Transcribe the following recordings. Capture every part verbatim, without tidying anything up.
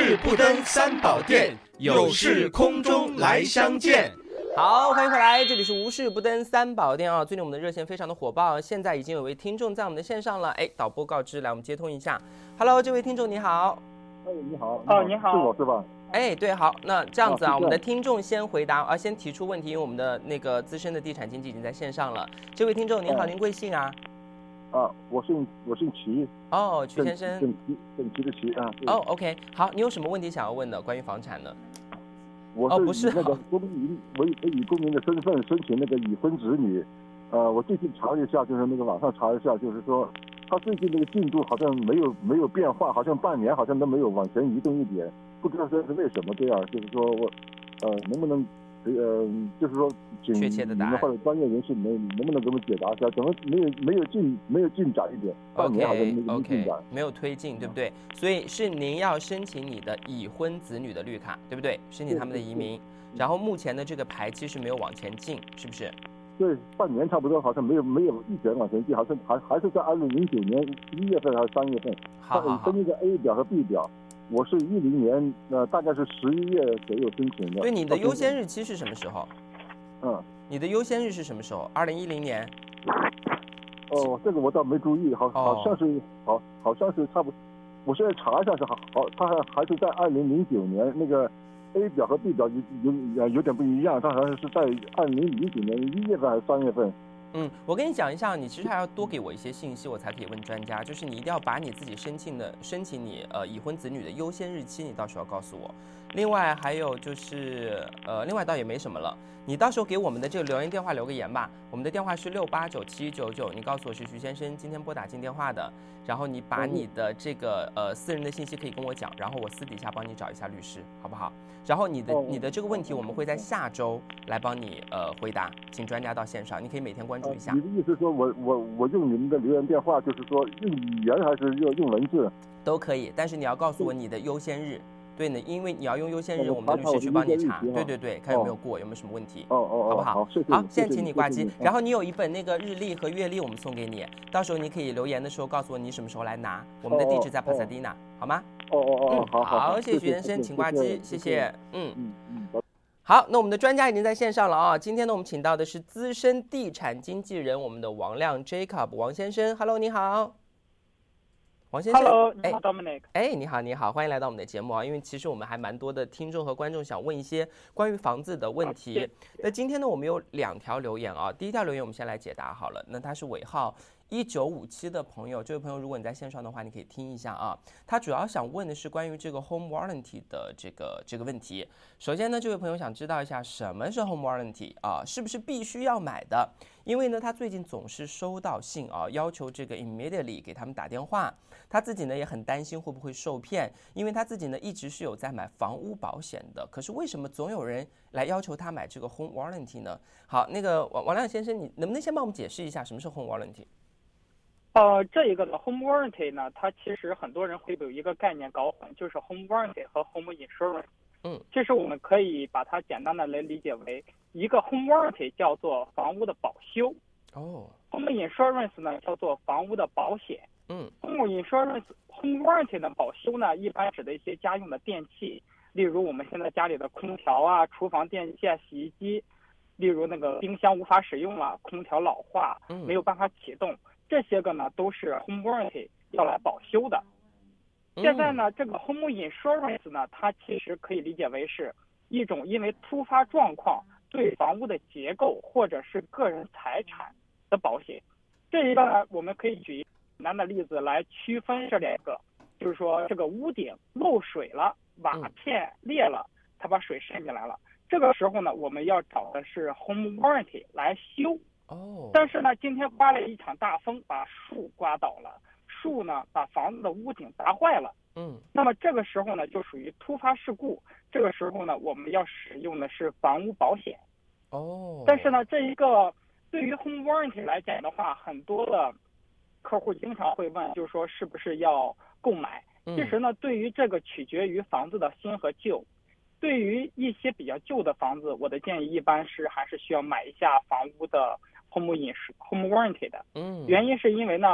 事不登三宝殿，有事空中来相见。 好，欢迎回来，这里是无事不登三宝殿啊。最近我们的热线非常的火爆，现在已经有位听众在我们的线上了。哎，导播告知，来我们接通一下。Hello， 这位听众你好。 哎，你好。 哦，你好， 是我是吧？ 哎，对，好，那这样子啊， 哦、 我们的听众先回答啊，先提出问题，因为我们的那个资深的地产经纪已经在线上了。这位听众您好，哦、您贵姓啊？ 啊，我姓我姓齐。 哦，曲先生。 姓齐，姓齐的齐啊。 哦 ，OK， 好，你有什么问题想要问的？关于房产的？ 我是以那个公民，我以我以公民的身份申请那个已婚子女。呃，我最近查了一下，就是那个网上查一下，就是说他最近那个进度好像没有没有变化，好像半年好像都没有往前移动一点，不知道这是为什么这样。就是说我呃能不能呃就是说请确切的答案或者专业人士能能不能给我们解答一下，怎么没有没有进没有进展一点？半年好像没有进展， okay, okay, 没有推进，对不对？所以是您要申请你的已婚子女的绿卡，对不对？申请他们的移民，然后目前的这个排期是没有往前进，是不是？ 对，半年差不多，好像没有没有一点往前进，好像还还是在二零零九年一月份还是三月份。 好好好。 跟那个 A 表和 B 表，我是一零年呃大概是十一月左右申请的。 对，你的优先日期是什么时候？ 嗯。 你的优先日是什么时候？二零一零年。 哦，这个我倒没注意，好好像是、哦、好好像是差不多。我现在查一下是好好，他还还是在二零零九年那个。A 表和 B 表有有有点不一样，它好像是在二零零九年一月份还是三月份。 嗯，我跟你讲一下，你其实还要多给我一些信息，我才可以问专家。就是你一定要把你自己申请的申请你呃已婚子女的优先日期，你到时候要告诉我。另外还有就是呃，另外倒也没什么了，你到时候给我们的这个留言电话留个言吧。我们的电话是六八九七九九，你告诉我是徐先生今天拨打进电话的，然后你把你的这个呃私人的信息可以跟我讲，然后我私底下帮你找一下律师，好不好？然后你的你的这个问题，我们会在下周来帮你呃回答，请专家到线上，你可以每天关注一下。 你的意思说我我我用你们的留言电话，就是说用语言还是用用文字？ 都可以，但是你要告诉我你的优先日。对呢，因为你要用优先日，我们的律师去帮你查。对对对，看有没有过，有没有什么问题？ 哦哦， 好不好？ 好，谢谢。 好，现在请你挂机。然后你有一本那个日历和月历，我们送给你，到时候你可以留言的时候告诉我你什么时候来拿。我们的地址在帕萨迪纳，好吗？ 哦哦哦，好好，谢谢徐先生，请挂机，谢谢。嗯嗯嗯。 好，那我们的专家已经在线上了啊。今天呢，我们请到的是资深地产经纪人，我们的王亮 Jacob 王先生。Hello， 你好。王先生 ，Hello， 你好 ，Dominic。 哎，你好，你好，欢迎来到我们的节目啊！因为其实我们还蛮多的听众和观众想问一些关于房子的问题。那今天呢，我们有两条留言啊。第一条留言我们先来解答好了。那它是尾号一九五七的朋友，这位朋友如果你在线上的话，你可以听一下啊。他主要想问的是关于这个 home warranty 的这个这个问题。首先呢，这位朋友想知道一下什么是 home warranty 啊，是不是必须要买的？因为呢，他最近总是收到信啊，要求这个 immediately 给他们打电话。他自己呢也很担心会不会受骗，因为他自己呢一直是有在买房屋保险的，可是为什么总有人来要求他买这个 home warranty 呢？好，那个王王亮先生，你能不能先帮我们解释一下什么是 home warranty？ 呃，这一个的 home warranty 呢，它其实很多人会有一个概念搞混，就是 home warranty 和 home insurance。 嗯， 其实我们可以把它简单的来理解为一个 home warranty 叫做房屋的保修。 哦。 home insurance 呢叫做房屋的保险。 嗯 ，home insurance home warranty 的保修呢，一般指的一些家用的电器，例如我们现在家里的空调啊、厨房电器啊、洗衣机，例如那个冰箱无法使用了，空调老化，没有办法启动，这些个呢都是 home warranty 要来保修的。现在呢，这个 home insurance 呢，它其实可以理解为是一种因为突发状况对房屋的结构或者是个人财产的保险。这一个呢，我们可以举简单的例子来区分这两个，就是说这个屋顶漏水了，瓦片裂了，它把水渗进来了，这个时候呢，我们要找的是 home warranty 来修。 哦。 但是呢，今天刮了一场大风，把树刮倒了，树呢把房子的屋顶砸坏了。 嗯。 那么这个时候呢，就属于突发事故，这个时候呢，我们要使用的是房屋保险。 哦。 但是呢，这一个对于 home warranty 来讲的话，很多的客户经常会问，就是说是不是要购买？其实呢，对于这个取决于房子的新和旧。对于一些比较旧的房子，我的建议一般是还是需要买一下房屋的 home insurance home warranty 的。 嗯。 原因是因为呢，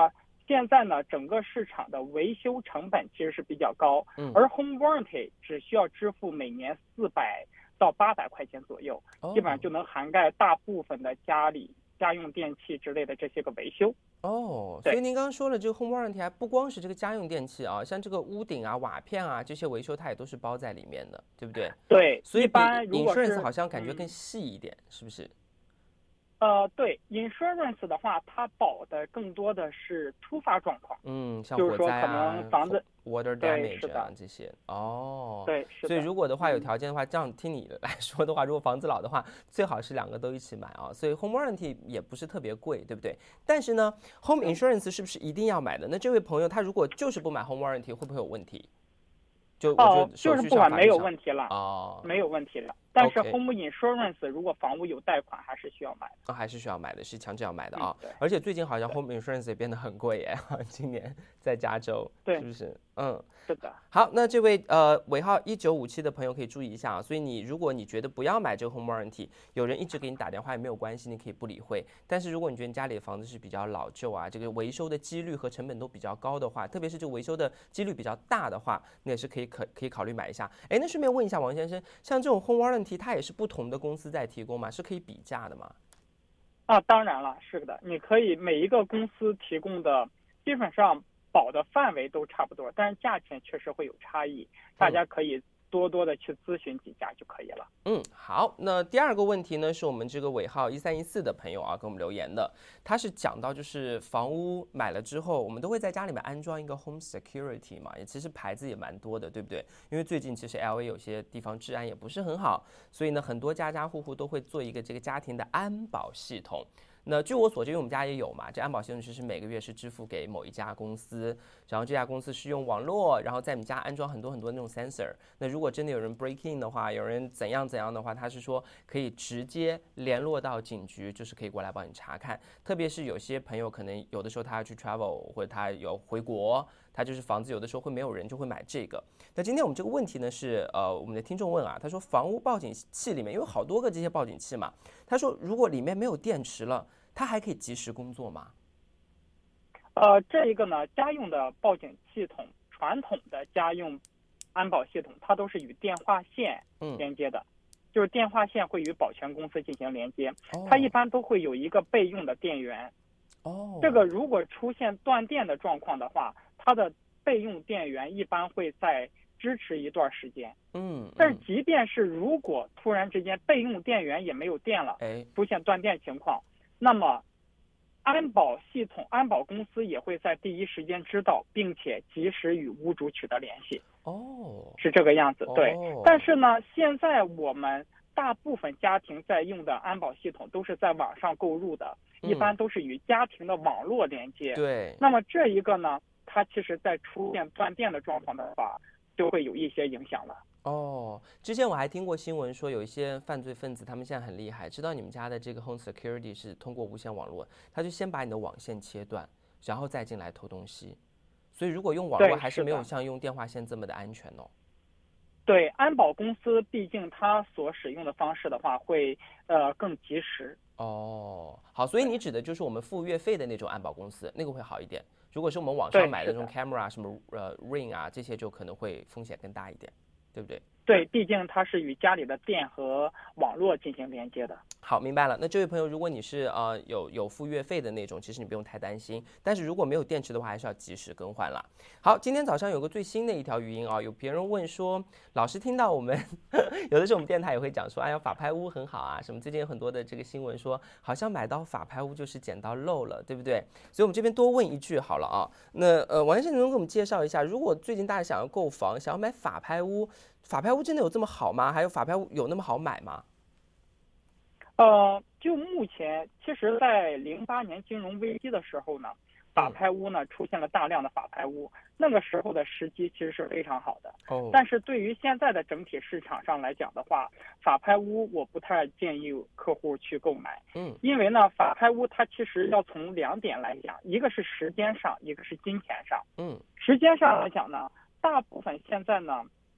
现在呢，整个市场的维修成本其实是比较高， 嗯， 而 Home Warranty 只需要支付每年四百到八百块钱左右， 哦、 基本上就能涵盖大部分的家里家用电器之类的这些个维修。 哦，所以您刚刚说了，这个 Home Warranty 还不光是这个家用电器啊，像这个屋顶啊、瓦片啊这些维修，它也都是包在里面的，对不对？ 对， 所以一般如果是 Insurance 好像感觉更细一点，嗯、是不是？ 呃，对 ，insurance 的话，它保的更多的是突发状况， 嗯，像就是说火灾啊、 可能房子 water 对，是 damage 的啊这些。哦， 对，是的。 所以如果的话有条件的话，这样听你来说的话，如果房子老的话，最好是两个都一起买啊。所以 home warranty 也不是特别贵，对不对？但是呢 ，home insurance 是不是一定要买的？那这位朋友他如果就是不买 home warranty，会不会有问题？就哦，就是不管没有问题了， 哦， 没有问题了。但是 OK home insurance 如果房屋有贷款，还是需要买的。 啊，还是需要买的，是强制要买的啊。 嗯、 而且最近好像 home insurance 也变得很贵耶，今年在加州， 对， 是不是？嗯， 是的。 好，那这位呃尾号一九五七的朋友可以注意一下啊。所以你如果你觉得不要买这个 home warranty，有人一直给你打电话也没有关系，你可以不理会。但是如果你觉得你家里的房子是比较老旧啊，这个维修的几率和成本都比较高的话，特别是这个维修的几率比较大的话，那也是可以可可以考虑买一下。哎，那顺便问一下王先生，像这种 home warranty 它也是不同的公司在提供吗？是可以比价的吗？ 啊，当然了，是的，你可以每一个公司提供的基本上保的范围都差不多，但是价钱确实会有差异，大家可以多多的去咨询几家就可以了。 嗯，好，那第二个问题呢，是我们这个尾号一三一四的朋友啊给我们留言的，他是讲到就是房屋买了之后，我们都会在家里面安装一个 home security 嘛，也其实牌子也蛮多的，对不对？因为最近其实 L A 有些地方治安也不是很好，所以呢，很多家家户户都会做一个这个家庭的安保系统。那据我所知，因为我们家也有嘛，这安保系统其实每个月是支付给某一家公司，然后这家公司是用网络，然后在你家安装很多很多那种 sensor。那如果真的有人 break in 的话，有人怎样怎样的话，他是说可以直接联络到警局，就是可以过来帮你查看。特别是有些朋友可能有的时候他要去 travel， 或者他有回国，他就是房子有的时候会没有人，就会买这个。那今天我们这个问题呢是呃我们的听众问啊，他说房屋报警器里面有好多个这些报警器嘛，他说如果里面没有电池了，它还可以及时工作吗？ 呃，这一个呢，家用的报警系统，传统的家用安保系统，它都是与电话线连接的，嗯、就是电话线会与保全公司进行连接，哦、它一般都会有一个备用的电源。 哦， 这个如果出现断电的状况的话，它的备用电源一般会在支持一段时间。 嗯，嗯但是即便是如果突然之间备用电源也没有电了， 哎， 出现断电情况，那么安保系统、安保公司也会在第一时间知道，并且及时与屋主取得联系。 哦， 是这个样子，对。 哦、 但是呢，现在我们大部分家庭在用的安保系统都是在网上购入的， 嗯、 一般都是与家庭的网络连接。 对。 那么这一个呢，它其实在出现断电的状况的话，就会有一些影响了。 哦，之前我还听过新闻说，有一些犯罪分子，他们现在很厉害，知道你们家的这个 home security 是通过无线网络，他就先把你的网线切断，然后再进来偷东西。所以如果用网络，还是没有像用电话线这么的安全哦。 对，安保公司毕竟它所使用的方式的话会，呃更及时。 哦，好，所以你指的就是我们付月费的那种安保公司，那个会好一点。如果是我们网上买的那种 camera 什么呃 Ring 啊，这些就可能会风险更大一点，对不对？ 对，毕竟它是与家里的电和网络进行连接的。 好，明白了。那这位朋友，如果你是呃有有付月费的那种，其实你不用太担心。但是如果没有电池的话，还是要及时更换啦。好，今天早上有个最新的一条语音啊，有别人问说，老师听到我们有的时候我们电台也会讲说，哎呀法拍屋很好啊，什么最近有很多的这个新闻说，好像买到法拍屋就是捡到漏了，对不对？所以我们这边多问一句好了啊。那呃王先生能给我们介绍一下，如果最近大家想要购房，想要买法拍屋，法拍屋真的有这么好吗？还有法拍屋有那么好买吗？ 呃，就目前，其实，在零八年金融危机的时候呢，法拍屋呢出现了大量的法拍屋，那个时候的时机其实是非常好的。 哦。 但是对于现在的整体市场上来讲的话，法拍屋我不太建议客户去购买。 嗯。 因为呢，法拍屋它其实要从两点来讲，一个是时间上，一个是金钱上。 嗯。 时间上来讲呢，大部分现在呢，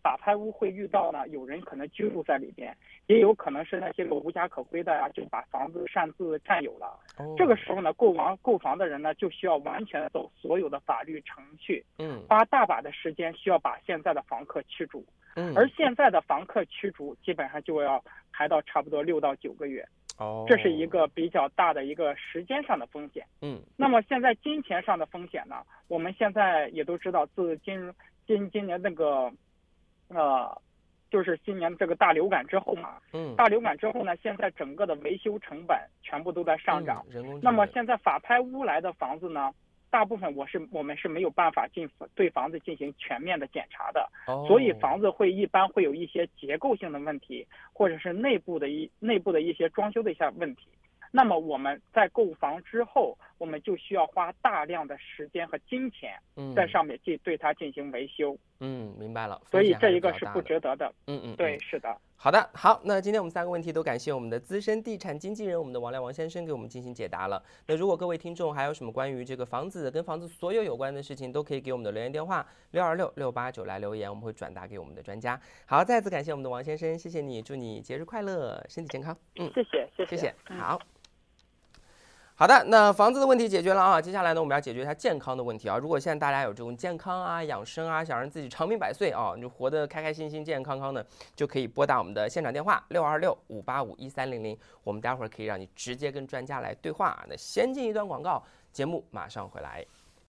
法拍屋会遇到呢，有人可能居住在里边，也有可能是那些个无家可归的呀、啊，就把房子擅自占有了。哦、这个时候呢，购房购房的人呢，就需要完全走所有的法律程序，嗯，花大把的时间需要把现在的房客驱逐。嗯，而现在的房客驱逐基本上就要排到差不多六到九个月。哦，这是一个比较大的一个时间上的风险。嗯，那么现在金钱上的风险呢？我们现在也都知道，自今今今年那个。呃，就是今年这个大流感之后嘛，嗯，大流感之后呢，现在整个的维修成本全部都在上涨。嗯、那么现在法拍屋来的房子呢，大部分我是我们是没有办法进对房子进行全面的检查的，哦、所以房子会一般会有一些结构性的问题，或者是内部的一内部的一些装修的一些问题。那么我们在购房之后，我们就需要花大量的时间和金钱在上面去对它进行维修。 嗯，明白了。 所以这一个是不值得的。 嗯嗯， 对，是的。 好的，好，那今天我们三个问题都感谢我们的资深地产经纪人，我们的王亮王先生给我们进行解答了。那如果各位听众还有什么关于这个房子跟房子所有有关的事情，都可以给我们的留言电话六二六六八九来留言，我们会转达给我们的专家。好，再次感谢我们的王先生，谢谢你，祝你节日快乐，身体健康。 嗯，谢谢，谢谢，谢谢。好。好的，那房子的问题解决了啊，接下来呢，我们要解决一下健康的问题啊。如果现在大家有这种健康啊、养生啊，想让自己长命百岁啊，就活得开开心心、健健康康的，就可以拨打我们的现场电话六二六五八五一三零零，我们待会儿可以让你直接跟专家来对话。那先进一段广告，节目马上回来。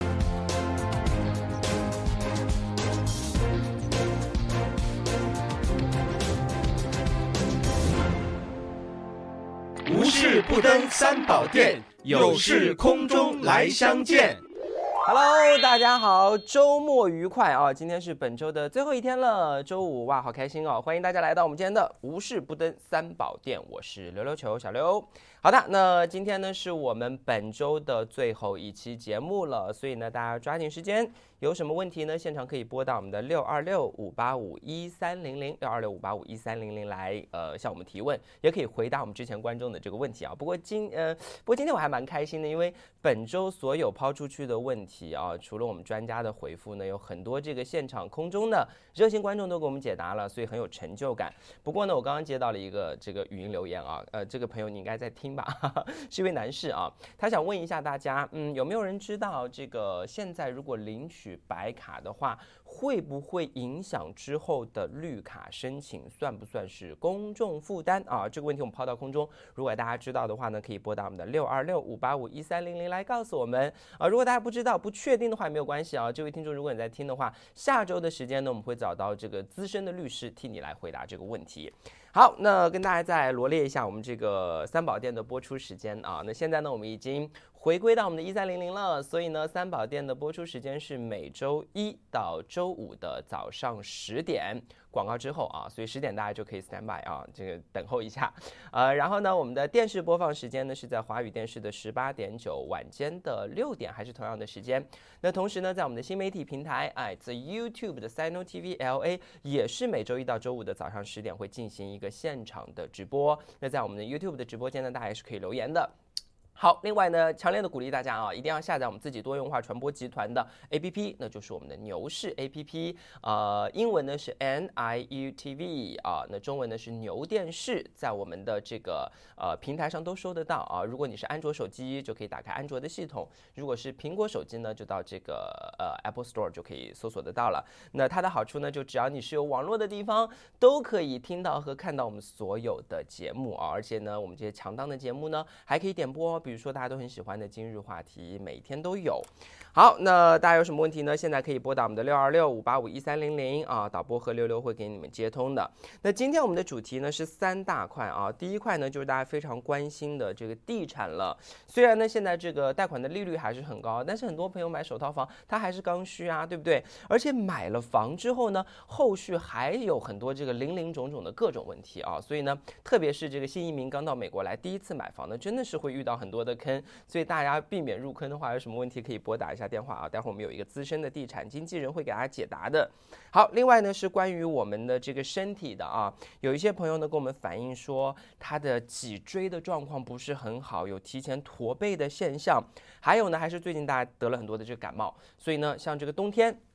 无事不登三宝殿，有事空中来相见。 Hello， 大家好，周末愉快啊！今天是本周的最后一天了，周五哇，好开心哦！欢迎大家来到我们今天的无事不登三宝殿，我是溜溜球小溜。好的，那今天呢是我们本周的最后一期节目了，所以呢大家抓紧时间，有什么问题呢？现场可以拨到我们的六二六五八五一三零零六二六五八五一三零零来呃向我们提问，也可以回答我们之前观众的这个问题啊。不过今呃不过今天我还蛮开心的，因为本周所有抛出去的问题啊，除了我们专家的回复呢，有很多这个现场空中的热心观众都给我们解答了，所以很有成就感。不过呢，我刚刚接到了一个这个语音留言啊，呃，这个朋友你应该在听吧，哈哈，是一位男士啊，他想问一下大家，嗯，有没有人知道这个现在如果领取白卡的话，会不会影响之后的绿卡申请，算不算是公众负担啊？这个问题我们抛到空中，如果大家知道的话呢，可以拨打我们的六二六五八五一三零零来告诉我们啊。如果大家不知道、不确定的话，也没有关系啊。这位听众，如果你在听的话，下周的时间呢，我们会找到这个资深的律师替你来回答这个问题。好，那跟大家再罗列一下我们这个三宝殿的播出时间啊。那现在呢，我们已经回归到我们的一三零零了，所以呢，三宝殿的播出时间是每周一到周五的早上十点。广告之后啊，所以十点大家就可以 stand by 啊，这个等候一下。呃，然后呢，我们的电视播放时间呢是在华语电视的十八点九，晚间的六点还是同样的时间。那同时呢，在我们的新媒体平台，哎，在 YouTube 的 Sino T V L A 也是每周一到周五的早上十点会进行一个现场的直播。那在我们的 YouTube 的直播间呢，大家也是可以留言的。好，另外呢，强烈的鼓励大家啊，一定要下载我们自己多元化传播集团的 A P P， 那就是我们的牛视 A P P， 呃，英文呢是 N I U T V 啊，那中文呢是牛电视，在我们的这个呃平台上都收得到啊。如果你是安卓手机，就可以打开安卓的系统；如果是苹果手机呢，就到这个呃 Apple Store 就可以搜索得到了。那它的好处呢，就只要你是有网络的地方，都可以听到和看到我们所有的节目啊。而且呢，我们这些强档的节目呢，还可以点播，比如说大家都很喜欢的今日话题，每天都有。好，那大家有什么问题呢？现在可以拨打我们的六二六五八五一三零零啊，导播和溜溜会给你们接通的。那今天我们的主题呢是三大块啊，第一块呢就是大家非常关心的这个地产了。虽然呢现在这个贷款的利率还是很高，但是很多朋友买首套房，他还是刚需啊，对不对？而且买了房之后呢，后续还有很多这个零零总总的各种问题啊，所以呢，特别是这个新移民刚到美国来，第一次买房呢，真的是会遇到很多的坑，所以大家避免入坑的话，有什么问题可以拨打一下电话啊，待会儿我们有一个资深的地产经纪人会给大家解答的。好，另外呢是关于我们的这个身体的啊，有一些朋友呢跟我们反映说他的脊椎的状况不是很好，有提前驼背的现象，还有呢还是最近大家得了很多的这个感冒，所以呢像这个冬天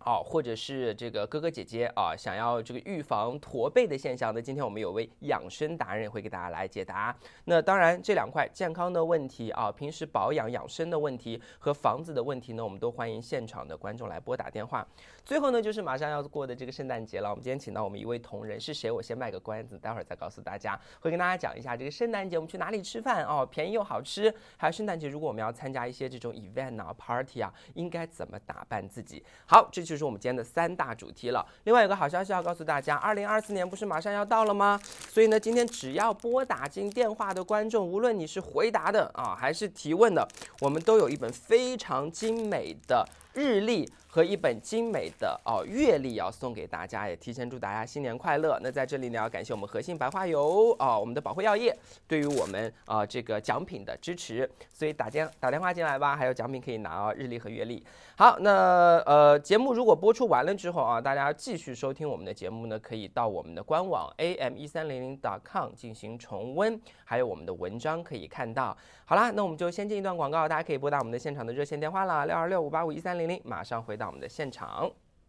哦，或者是这个哥哥姐姐啊，想要这个预防驼背的现象呢，今天我们有位养生达人会给大家来解答。那当然，这两块健康的问题啊，平时保养养生的问题和房子的问题呢，我们都欢迎现场的观众来拨打电话。最后呢，就是马上要过的这个圣诞节了，我们今天请到我们一位同仁，是谁？我先卖个关子，待会儿再告诉大家。会跟大家讲一下这个圣诞节我们去哪里吃饭哦，便宜又好吃。还有圣诞节如果我们要参加一些这种 event 啊、party 啊，应该怎么打扮自己？好，这就是我们今天的三大主题了。另外有个好消息要告诉大家，二零二四年不是马上要到了吗？所以呢，今天只要拨打进电话的观众，无论你是回答的啊，还是提问的，我们都有一本非常精美的日历和一本精美的哦月历要送给大家，也提前祝大家新年快乐。那在这里呢，要感谢我们和信白花油哦，我们的保惠药业对于我们啊、呃、这个奖品的支持，所以打电打电话进来吧，还有奖品可以拿哦，日历和月历。好，那呃节目如果播出完了之后啊，大家继续收听我们的节目呢，可以到我们的官网 a m 一三零零 点 com 进行重温，还有我们的文章可以看到。好啦，那我们就先进一段广告，大家可以拨打我们的现场的热线电话啦，六二六五八五一三零零，马上回到我们的现场。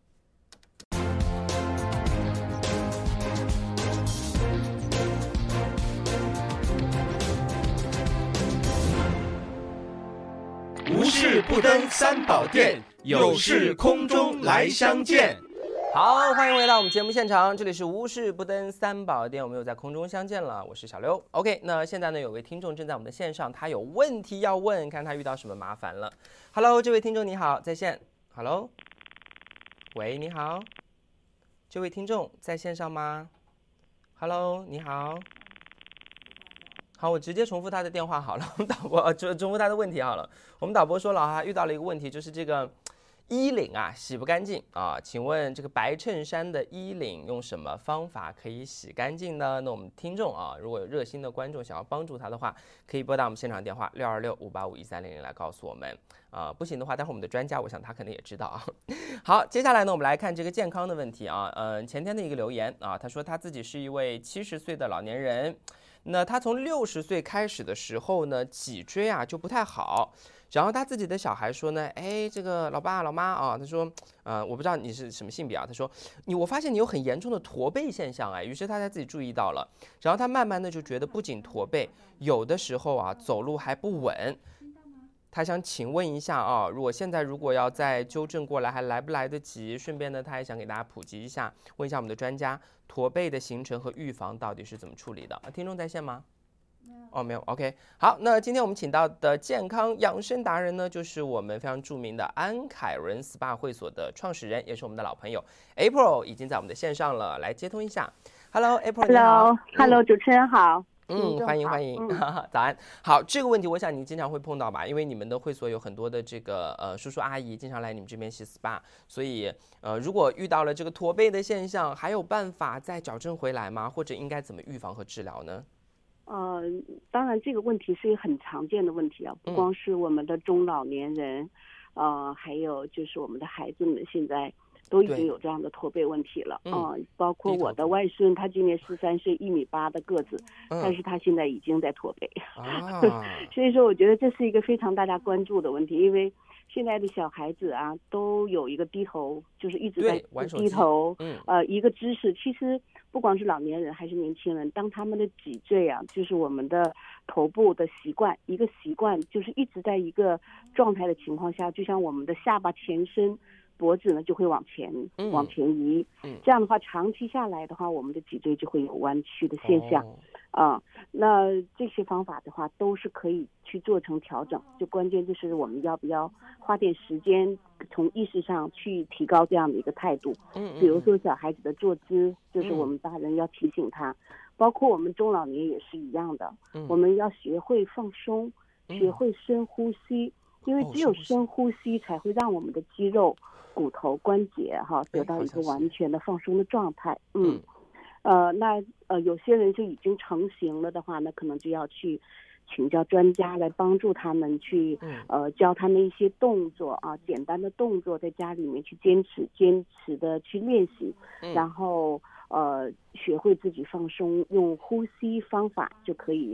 无事不登三宝殿，有事空中来相见。 好，欢迎回到我们节目现场，这里是无事不登三宝殿，我们又在空中相见了，我是小刘。OK， 那现在呢，有位听众正在我们的线上，他有问题要问，看他遇到什么麻烦了。Hello， 这位听众你好，在线。Hello， 喂，你好，这位听众在线上吗 ？Hello， 你好。好，我直接重复他的电话好了。我们导播呃重重复他的问题好了。我们导播说了哈，遇到了一个问题，就是这个衣领啊洗不干净啊。请问这个白衬衫的衣领用什么方法可以洗干净呢？那我们听众啊，如果有热心的观众想要帮助他的话，可以拨打我们现场电话六二六五八五一三零零来告诉我们。啊、呃，不行的话，待会儿我们的专家，我想他可能也知道啊。好，接下来呢，我们来看这个健康的问题啊。嗯、呃，前天的一个留言啊，他说他自己是一位七十岁的老年人。那他从六十岁开始的时候呢，脊椎啊就不太好。然后他自己的小孩说呢，哎，这个老爸老妈啊，他说，呃，我不知道你是什么性别啊，他说你我发现你有很严重的驼背现象哎，于是他才自己注意到了。然后他慢慢的就觉得不仅驼背，有的时候啊走路还不稳。他想请问一下啊，如果现在如果要再纠正过来，还来不来得及？顺便呢，他也想给大家普及一下，问一下我们的专家，驼背的形成和预防到底是怎么处理的？啊，听众在线吗？哦，没有 ，OK， 好，那今天我们请到的健康养生达人呢，就是我们非常著名的安凯伦 S P A 会所的创始人，也是我们的老朋友 April， 已经在我们的线上了，来接通一下。Hello April， 你好。 Hello，Hello， 主持人好。 嗯，欢迎欢迎，嗯、早安。好，这个问题我想你经常会碰到吧，因为你们的会所有很多的这个呃叔叔阿姨经常来你们这边洗 S P A， 所以呃如果遇到了这个驼背的现象，还有办法再矫正回来吗？或者应该怎么预防和治疗呢？ 呃，当然这个问题是一个很常见的问题啊，不光是我们的中老年人，嗯、呃，还有就是我们的孩子们现在都已经有这样的驼背问题了，嗯、呃，包括我的外孙，他今年十三岁，一米八的个子，嗯、但是他现在已经在驼背，啊、所以说我觉得这是一个非常大家关注的问题，因为现在的小孩子啊都有一个低头，就是一直在低头，嗯，呃，一个姿势，其实不光是老年人还是年轻人，当他们的脊椎啊，就是我们的头部的习惯，一个习惯就是一直在一个状态的情况下，就像我们的下巴前伸，脖子呢就会往前、嗯、往前移、嗯，这样的话长期下来的话，我们的脊椎就会有弯曲的现象。哦啊，那这些方法的话都是可以去做成调整，就关键就是我们要不要花点时间从意识上去提高这样的一个态度。嗯，比如说小孩子的坐姿，就是我们大人要提醒他，嗯、包括我们中老年也是一样的，嗯、我们要学会放松，学会深呼吸，因为只有深呼吸才会让我们的肌肉、骨头、关节哈得到一个完全的放松的状态。嗯。呃，那呃，有些人就已经成型了的话，那可能就要去请教专家来帮助他们去，呃，教他们一些动作啊，简单的动作，在家里面去坚持、坚持的去练习，然后呃，学会自己放松，用呼吸方法就可以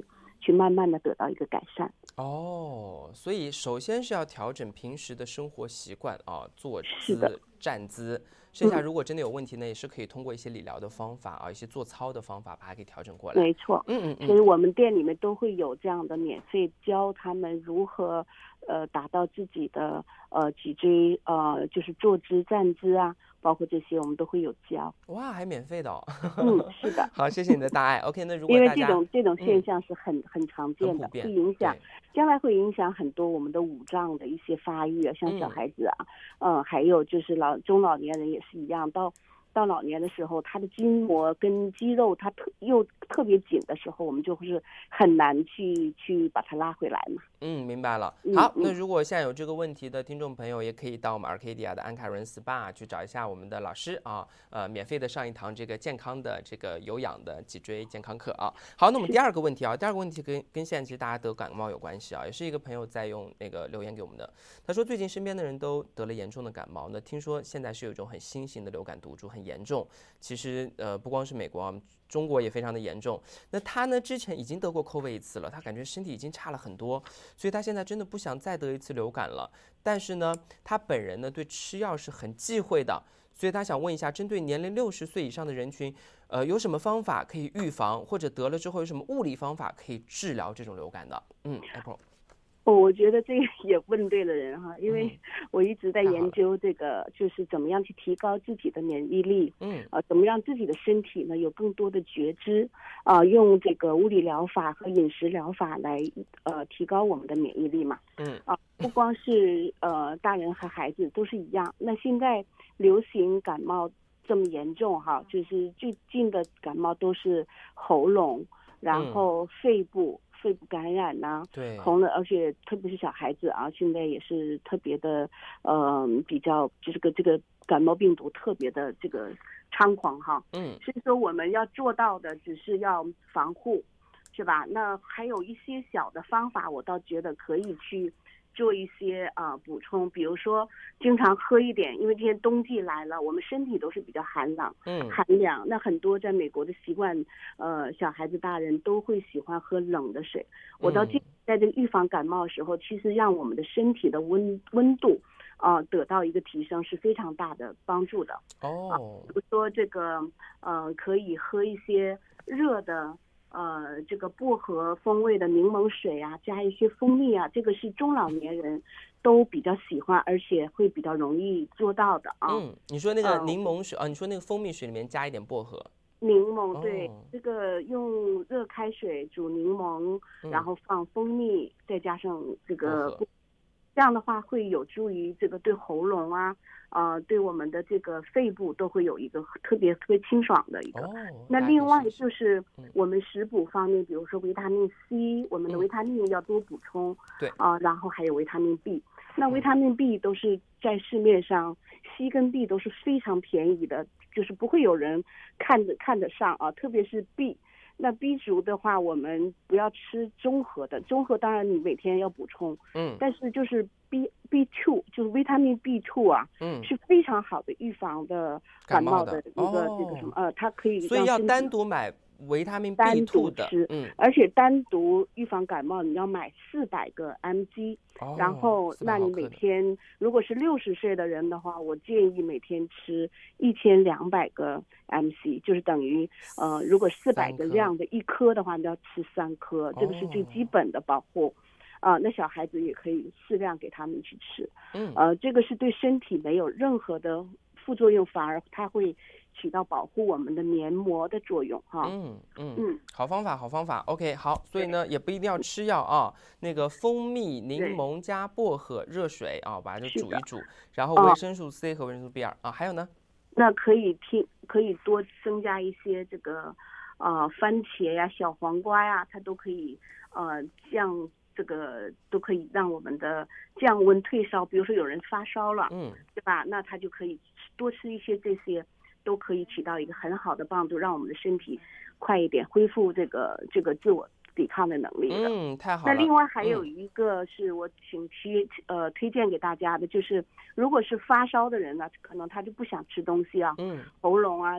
去慢慢的得到一个改善。 哦，所以首先是要调整平时的生活习惯啊，坐姿、站姿。剩下如果真的有问题呢，也是可以通过一些理疗的方法啊，一些做操的方法把它给调整过来。 没错， 嗯嗯嗯。 其实我们店里面都会有这样的免费教他们如何呃达到自己的呃脊椎呃就是坐姿、站姿啊，包括这些我们都会有教。 哇，还免费的哦。 嗯，是的。 好，谢谢你的大爱。OK， 那如果因为大家这种这种现象是很、嗯、很常见的，会影响将来会影响很多我们的五脏的一些发育啊，像小孩子啊，嗯、呃，还有就是老中老年人也是一样，到到老年的时候，他的筋膜跟肌肉它特又特别紧的时候，我们就是很难去去把它拉回来嘛。 嗯，明白了。好， 嗯、 那如果现在有这个问题的听众朋友，也可以到我们 Arcadia 的安凯伦 S P A 去找一下我们的老师啊，呃，免费的上一堂这个健康的这个有氧的脊椎健康课啊。好，那我们第二个问题啊，第二个问题跟跟现在其实大家得感冒有关系啊，也是一个朋友在用那个留言给我们的，他说最近身边的人都得了严重的感冒，那听说现在是有一种很新型的流感毒株，很严重。其实呃不光是美国啊，中国也非常的严重。那他呢之前已经得过 COVID 一次了，他感觉身体已经差了很多，所以他现在真的不想再得一次流感了。但是呢，他本人呢对吃药是很忌讳的，所以他想问一下，针对年龄六十岁以上的人群，呃，有什么方法可以预防，或者得了之后有什么物理方法可以治疗这种流感的？嗯 ，April。 哦，我觉得这个也问对了人哈，因为我一直在研究这个，就是怎么样去提高自己的免疫力，嗯，呃，怎么让自己的身体呢有更多的觉知，啊、呃，用这个物理疗法和饮食疗法来呃提高我们的免疫力嘛，嗯，啊、呃，不光是呃大人和孩子都是一样。那现在流行感冒这么严重哈，就是最近的感冒都是喉咙，然后肺部。嗯肺部感染呐、啊， 对， 红了，而且特别是小孩子啊，现在也是特别的，呃，比较就是个这个感冒病毒特别的这个猖狂哈。嗯，所以说我们要做到的只是要防护，是吧？那还有一些小的方法，我倒觉得可以去做一些啊、呃、补充，比如说经常喝一点，因为今天冬季来了，我们身体都是比较寒冷，嗯，寒凉。那很多在美国的习惯，呃，小孩子、大人都会喜欢喝冷的水。我到这在这个预防感冒的时候，其实让我们的身体的温温度啊、呃、得到一个提升是非常大的帮助的。哦，啊、比如说这个呃，可以喝一些热的。呃，这个薄荷风味的柠檬水啊，加一些蜂蜜啊，这个是中老年人都比较喜欢，而且会比较容易做到的啊。 嗯，你说那个柠檬水、呃、啊，你说那个蜂蜜水里面加一点薄荷。 柠檬对、哦，这个用热开水煮柠檬，然后放蜂蜜，嗯、再加上这个，这样的话会有助于这个对喉咙啊。呃，对我们的这个肺部都会有一个特别特别清爽的一个。哦、那另外就是我们食补方面，比如说维他命 C，、嗯、我们的维他命要多补充。对、嗯。啊、呃，然后还有维他命 B， 那维他命 B 都是在市面上 C 跟 B 都是非常便宜的，就是不会有人看得看得上啊，特别是 B。那 B 族的话，我们不要吃综合的，综合当然你每天要补充，嗯，但是就是 B B 二 就是维他命 B 二 啊，嗯，是非常好的预防的感冒的一个这个什么、哦、呃，它可以所以要单独买维他命 B 二 的， 嗯，而且单独预防感冒你要买四百个 M G，、哦、然后那你每天如果是六十岁的人的话，我建议每天吃一千两百个 M C， 就是等于呃，如果四百个量的一颗的话，你要吃三颗，这个是最基本的保护。啊、呃，那小孩子也可以适量给他们去吃，嗯，呃，这个是对身体没有任何的副作用，反而它会起到保护我们的黏膜的作用哈。 嗯嗯嗯，好方法，好方法。OK， 好，所以呢也不一定要吃药啊，那个蜂蜜、柠檬加薄荷热水啊，把它就煮一煮，然后维生素 C 和维生素 B 二 啊，还有呢？ 那可以听，可以多增加一些这个呃番茄呀、小黄瓜呀，它都可以呃降。这个都可以让我们的降温退烧，比如说有人发烧了，嗯，对吧？那他就可以多吃一些这些，都可以起到一个很好的帮助，让我们的身体快一点恢复这个这个自我抵抗的能力的。 嗯，太好了。 那另外还有一个是我请提、嗯、呃推荐给大家的，就是如果是发烧的人呢，可能他就不想吃东西啊，嗯，喉咙啊。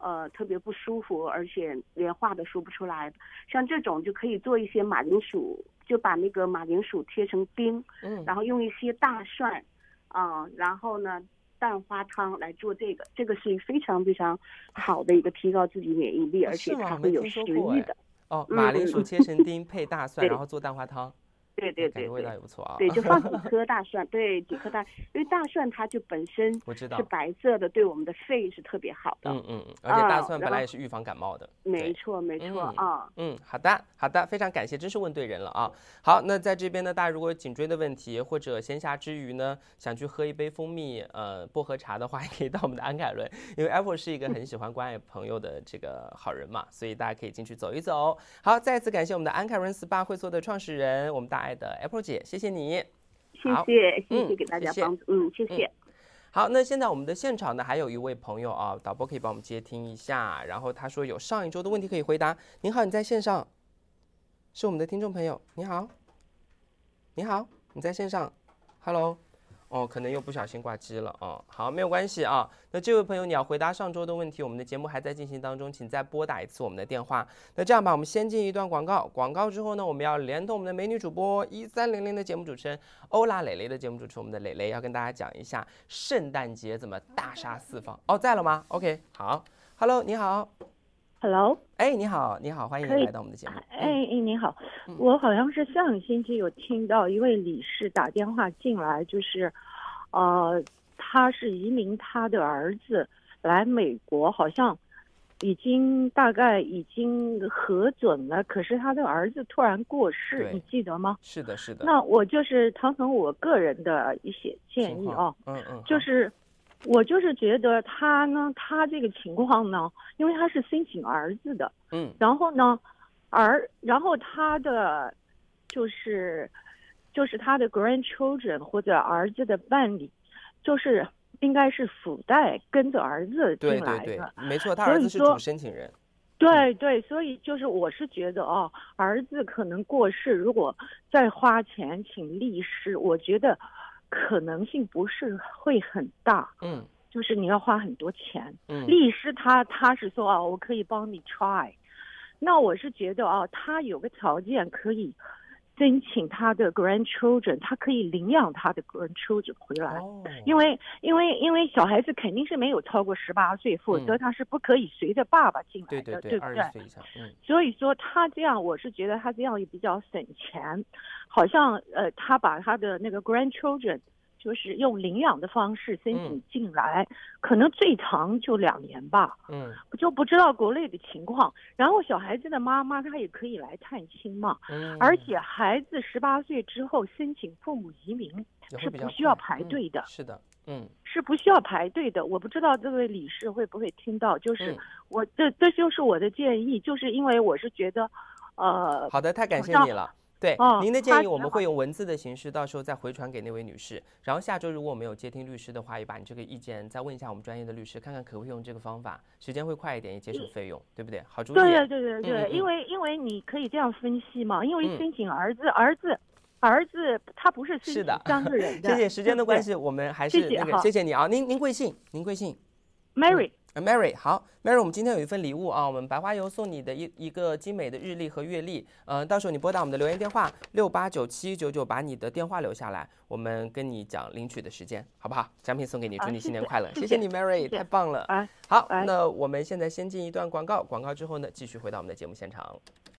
呃特别不舒服，而且连话都说不出来，像这种就可以做一些马铃薯，就把那个马铃薯切成丁，嗯，然后用一些大蒜，啊、呃，然后呢蛋花汤来做这个，这个是非常非常好的一个提高自己免疫力，而且它会有食欲的。 哦，马铃薯切成丁配大蒜，然后做蛋花汤。 对对对， 感觉味道也不错啊。 对，就放几颗大蒜，对，几颗大，因为大蒜它就本身我知道是白色的，对我们的肺是特别好的。 嗯嗯，而且大蒜本来也是预防感冒的。 没错没错啊。 嗯，好的好的，非常感谢，真是问对人了啊。好，那在这边呢，大家如果有颈椎的问题，或者闲暇之余呢，想去喝一杯蜂蜜呃薄荷茶的话，也可以到我们的安凯伦，因为 Apple 是一个很喜欢关爱朋友的这个好人嘛，所以大家可以进去走一走。好，再次感谢我们的安凯伦 S P A 会所的创始人，我们大爱的 Apple 姐。谢谢你， 谢谢谢谢给大家帮助，嗯，谢谢。 好，那现在我们的现场呢，还有一位朋友啊，导播可以帮我们接听一下。然后他说有上一周的问题可以回答。您好，你在线上，是我们的听众朋友。你好，你好，你在线上 ，Hello。哦，可能又不小心挂机了哦。好，没有关系啊。那这位朋友，你要回答上周的问题，我们的节目还在进行当中，请再拨打一次我们的电话。那这样吧，我们先进一段广告，广告之后呢，我们要连同我们的美女主播一三零零的节目主持人欧拉蕾蕾的节目主持人，我们的蕾蕾要跟大家讲一下圣诞节怎么大杀四方。哦，在了吗 ？OK， 好 ，Hello， 你好。 Hello， 哎，你好，你好，欢迎你来到我们的节目。 哎，你好，嗯、我好像是上个星期有听到一位理事打电话进来，就是，呃，他是移民他的儿子来美国，好像已经大概已经核准了，可是他的儿子突然过世，你记得吗？ 是的，是的。 那我就是谈谈我个人的一些建议哦， 嗯嗯， 就是。我就是觉得他呢，他这个情况呢，因为他是申请儿子的， 嗯， 然后呢，儿，然后他的就是就是他的 grandchildren 或者儿子的伴侣，就是应该是附带跟着儿子进来的， 对对对，没错，他儿子是主申请人。 对对，所以就是我是觉得哦，儿子可能过世，如果再花钱请律师，我觉得。可能性不是会很大， 嗯， 就是你要花很多钱， 嗯， 律师他他是说啊，我可以帮你 try， 那我是觉得啊，他有个条件可以申请他的 grandchildren， 他可以领养他的 grandchildren 回来， 哦， 因为因为因为小孩子肯定是没有超过十八岁，否则他是不可以随着爸爸进来的， 对对对， 对不对？ 二十岁以上，嗯， 所以说他这样，我是觉得他这样也比较省钱，好像呃，他把他的那个 grandchildren。就是用领养的方式申请进来，嗯、可能最长就两年吧。 嗯， 就不知道国内的情况。然后小孩子的妈妈她也可以来探亲嘛。 嗯， 而且孩子十八岁之后申请父母移民是不需要排队的。 嗯、是的，嗯， 是不需要排队的。我不知道这位理事会不会听到，就是、嗯、我这这就是我的建议，就是因为我是觉得，呃， 好的，太感谢你了。对、哦、您的建议，我们会用文字的形式，到时候再回传给那位女士。然后下周如果我们有接听律师的话，也把你这个意见再问一下我们专业的律师，看看可不可以用这个方法，时间会快一点，也节省费用，对不对？好主意。 对对对对， 嗯、 因为因为你可以这样分析嘛，因为申请儿子，嗯、儿子。儿子他不是申请三个人的。 谢谢时间的关系，我们还是那个谢谢, 谢谢你啊，您您贵姓？您贵姓 ？Mary。 嗯Mary， 好 ，Mary， 我们今天有一份礼物啊，我们白花油送你的一一个精美的日历和月历，呃，到时候你拨打我们的留言电话六八九七九九，把你的电话留下来，我们跟你讲领取的时间，好不好？奖品送给你，祝你新年快乐， 啊、谢, 谢谢你 Mary， 谢谢太棒了。 啊、 好、 啊， 那我们现在先进一段广告，广告之后呢，继续回到我们的节目现场。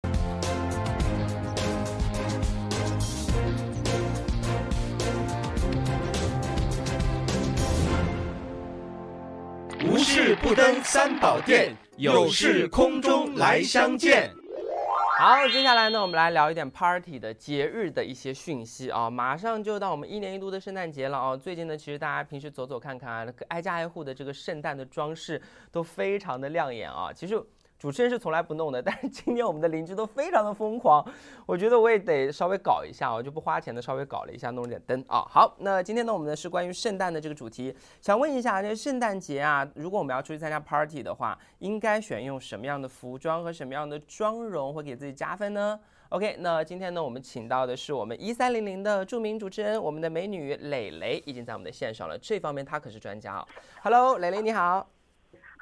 无事不登三宝殿，有事空中来相见。 好，接下来呢，我们来聊一点 party 的节日的一些讯息啊。马上就到我们一年一度的圣诞节了啊。最近呢，其实大家平时走走看看啊，挨家挨户的这个圣诞的装饰都非常的亮眼啊。其实主持人是从来不弄的，但是今天我们的邻居都非常的疯狂，我觉得我也得稍微搞一下，我就不花钱的稍微搞了一下，弄了点灯啊。好，那今天呢，我们呢是关于圣诞的这个主题，想问一下，这圣诞节啊，如果我们要出去参加 party 的话，应该选用什么样的服装和什么样的妆容会给自己加分呢？ OK， 那今天呢，我们请到的是我们一三零零的著名主持人，我们的美女蕾蕾已经在我们的线上了，这方面她可是专家哦。Hello， 蕾蕾你好。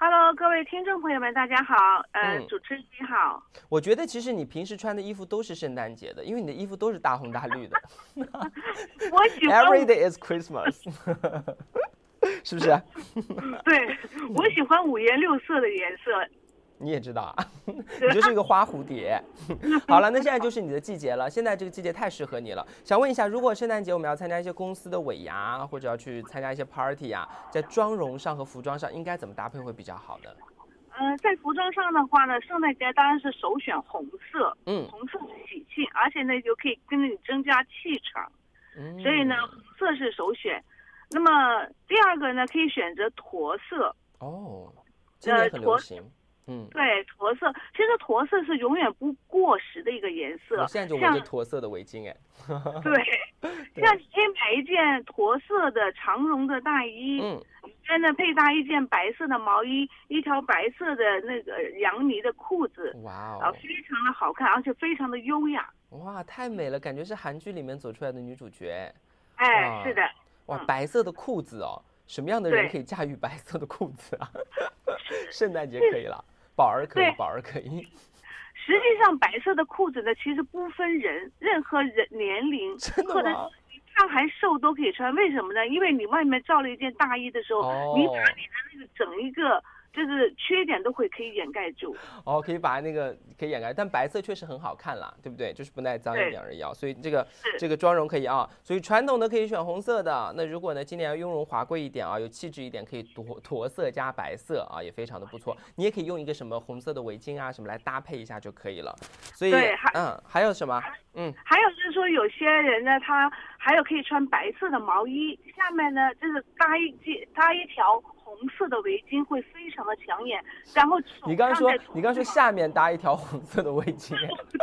Hello， 各位听众朋友们，大家好。呃，嗯、主持人你好。 我觉得其实你平时穿的衣服都是圣诞节的，因为你的衣服都是大红大绿的。 我喜欢 Every day is Christmas 。是不是？ 对，我喜欢五颜六色的颜色。 你也知道啊，你就是一个花蝴蝶。好了，那现在就是你的季节了，现在这个季节太适合你了。想问一下，如果圣诞节我们要参加一些公司的尾牙，或者要去参加一些 party 啊，在妆容上和服装上应该怎么搭配会比较好呢？ 呃，在服装上的话呢，圣诞节当然是首选红色， 嗯， 红色是喜庆，而且呢就可以跟你增加气场， 嗯， 所以呢红色是首选。那么第二个呢，可以选择驼色。 哦，今年很流行。呃嗯，对，驼色，其实驼色是永远不过时的一个颜色。 我现在就围着驼色的围巾，哎。 对，像你可以买一件驼色的长绒的大衣， 嗯， 再呢配搭一件白色的毛衣，一条白色的那个羊呢的裤子， 哇哦， 啊，非常的好看，而且非常的优雅。 哇，太美了，感觉是韩剧里面走出来的女主角。 哎，是的。 哇，白色的裤子哦，什么样的人可以驾驭白色的裤子啊？圣诞节可以了。宝儿可以，宝儿可以。 实际上，白色的裤子呢，其实不分人，任何人年龄，或者你胖还瘦都可以穿。为什么呢？因为你外面罩了一件大衣的时候， 哦、 你把你的那个整一个就是缺点都会可以掩盖住。 哦，可以把那个可以掩盖，但白色确实很好看啦，对不对？就是不耐脏一点而已啊。所以这个这个妆容可以啊。所以传统的可以选红色的，那如果呢今年要雍容华贵一点啊，有气质一点，可以驼驼色加白色啊，也非常的不错。你也可以用一个什么红色的围巾啊什么来搭配一下就可以了。所以对， 嗯，还有什么？嗯， 还有就是说有些人呢，他还有可以穿白色的毛衣，下面呢就是搭一件搭一条红色的围巾，会非常的抢眼。然后你刚刚说你刚刚说下面搭一条红色的围巾，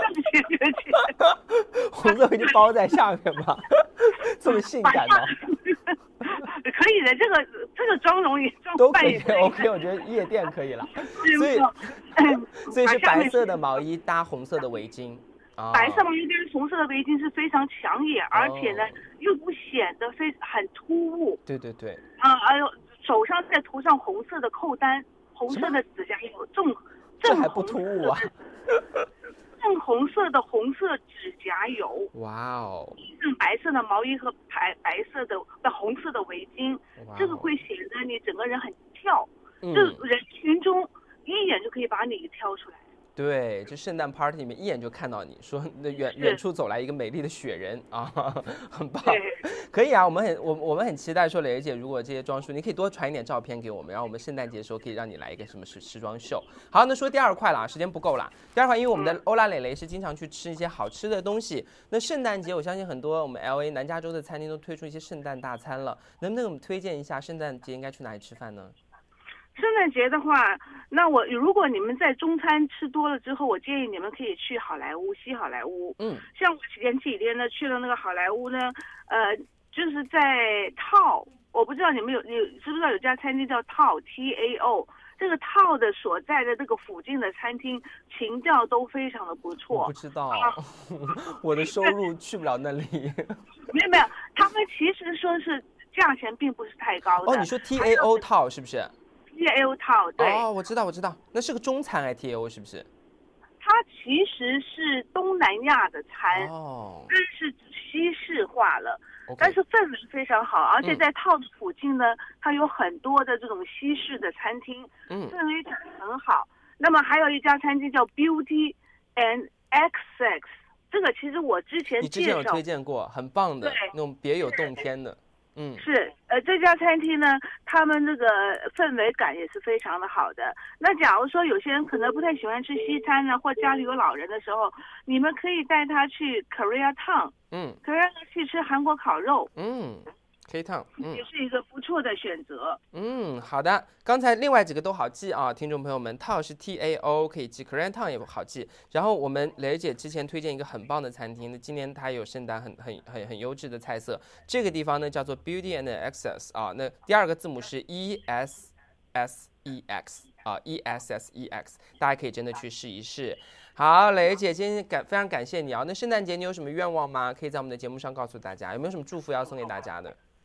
红色围巾包在下面吗？这么性感吗？ 可以的，这个这个妆容也都可以 ，OK， 我觉得夜店可以了。所以所以是白色的毛衣搭红色的围巾。 白色毛衣跟红色的围巾是非常抢眼，而且呢、哦、又不显得非很突兀。 对对对。 啊，还有手上再涂上红色的扣单，红色的指甲油，正这还不突兀啊？ 正红色的红色指甲油。 哇哦。 正白色的毛衣和白白色的的红色的围巾，这个会显得你整个人很跳，嗯、这人群中一眼就可以把你挑出来。 对，就圣诞 party 里面一眼就看到你，说那远远处走来一个美丽的雪人啊，很棒，可以啊，我们很我我们很期待说蕾蕾姐如果这些装束，你可以多传一点照片给我们，然后我们圣诞节的时候可以让你来一个什么时时装秀。好，那说第二块了，时间不够了。第二块，因为我们的欧拉蕾蕾是经常去吃一些好吃的东西，那圣诞节我相信很多我们 L A 南加州的餐厅都推出一些圣诞大餐了，能不能给我们推荐一下圣诞节应该去哪里吃饭呢？ 圣诞节的话，那我如果你们在中餐吃多了之后，我建议你们可以去好莱坞，西好莱坞。 嗯， 像我前几天呢去了那个好莱坞呢，呃，就是在套，我不知道你们有有知不知道有家餐厅叫套 T A O， 这个套的所在的这个附近的餐厅情调都非常的不错。 我不知道，啊、我的收入去不了那里。 没有没有，他们其实说是价钱并不是太高的。 哦，你说 T A O 套是不是 ？T A O 套，对哦，我知道我知道，那是个中餐哎 ，T A O 是不是？ 它其实是东南亚的餐， 哦， 但是西式化了， okay. 但是氛围非常好，而且在套的附近呢，嗯、它有很多的这种西式的餐厅， 嗯， 氛围感很好。那么还有一家餐厅叫 Beauty and Essex， 这个其实我之前你之前有推荐过，很棒的，那种别有洞天的。嗯， 是，呃，这家餐厅呢，他们这个氛围感也是非常的好的。那假如说有些人可能不太喜欢吃西餐呢，或家里有老人的时候，你们可以带他去 Korea Town， 嗯 ，Korea Town 去吃韩国烤肉， 嗯 ，K Town， 嗯， 也是一个不错的选择。 嗯，好的，刚才另外几个都好记啊，听众朋友们，套是 T A O 可以记 ，Korea Town 也好记。然后我们蕾蕾姐之前推荐一个很棒的餐厅，那今年它有圣诞很很很很优质的菜色。这个地方呢叫做 Beauty and Essex 啊，那第二个字母是 E S S E X 啊 ，E S S E X， 大家可以真的去试一试。好，蕾蕾姐，今天感非常感谢你啊。那圣诞节你有什么愿望吗？可以在我们的节目上告诉大家，有没有什么祝福要送给大家的？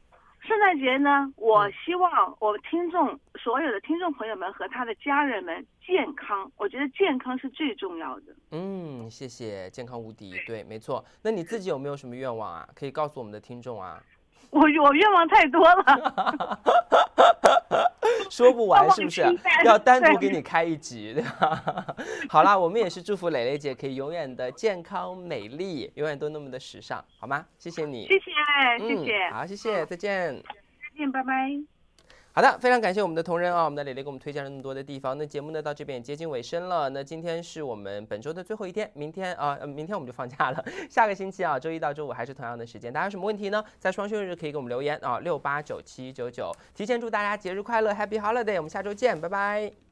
圣诞节呢，我希望我听众所有的听众朋友们和他的家人们健康，我觉得健康是最重要的。 嗯，谢谢，健康无敌，对，没错。那你自己有没有什么愿望啊？可以告诉我们的听众啊。 我我愿望太多了， 说不完是不是？要单独给你开一集，对吧？好啦，我们也是祝福蕾蕾姐可以永远的健康美丽，永远都那么的时尚，好吗？谢谢你， 谢谢，谢谢， 嗯、好，谢谢，再见， 再见，拜拜。 好的，非常感谢我们的同仁啊，我们的蕾蕾给我们推荐了那么多的地方。那节目呢到这边也接近尾声了。那今天是我们本周的最后一天，明天啊、呃，明天我们就放假了。下个星期啊，周一到周五还是同样的时间。大家有什么问题呢？在双休日可以给我们留言啊，六八九七九九。提前祝大家节日快乐 ，Happy Holiday！我们下周见，拜拜。